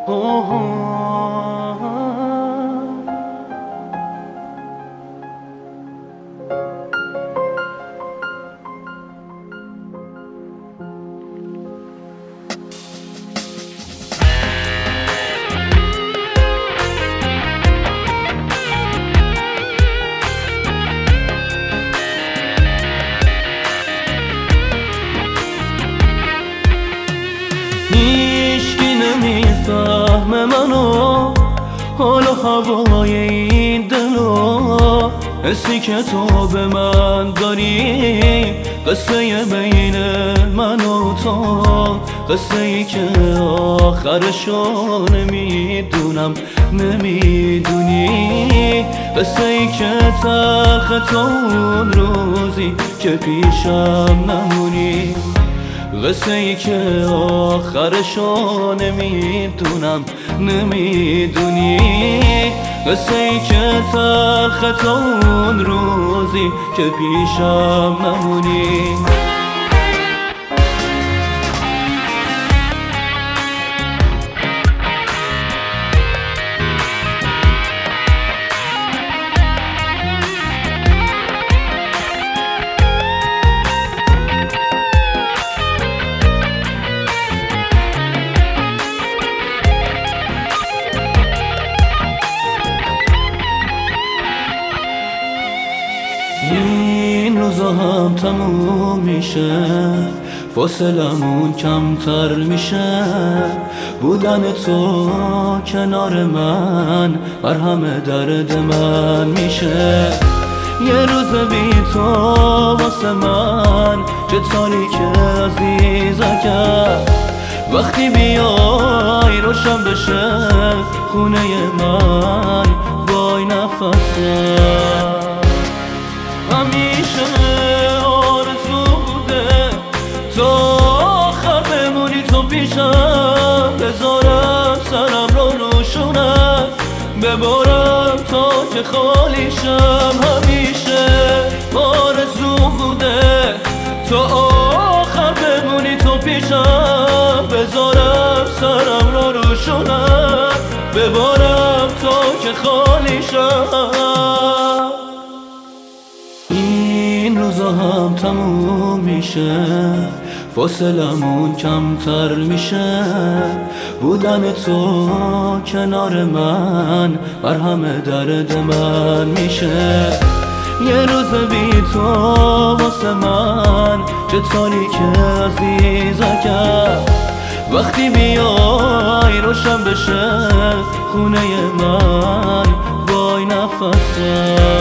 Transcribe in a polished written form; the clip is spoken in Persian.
هیچکی نمیفهمه منو، حال و هوای این دلو، حسی که تو به من داری، قصه بین من و تو، قصه ای که آخرشو نمیدونم نمیدونی، قصه ای که تلخ تو اون روزی که پیشم نمونی، قصه ای که آخرشو نمیدونم نمیدونی، قصه ای که تلخ تو اون روزی که پیشم نمونی. این روزا هم تموم میشه، فاصلمون کمتر میشه، بودن تو کنار من مرهم درد من میشه. یه روز بی تو واسه من چه تاریکه عزیزکم، وقتی بیای روشن بشه خونه من وای نفسم. همیشه آرزو بوده تا آخر بمونی تو پیشم، بذارم سرم رو روشونم، ببارم تا که خالی شم. همیشه آرزو بوده تا آخر بمونی تو پیشم، بذارم سرم رو روشونم، ببارم تا که خالی شم. این روزا هم تموم میشه، فاصلمون کمتر میشه، بودن تو کنار من مرهم درد من میشه. یه روز بی تو واسه من چه تاریکه عزیزکم، وقتی بیای روشن بشه خونه من وای نفسم.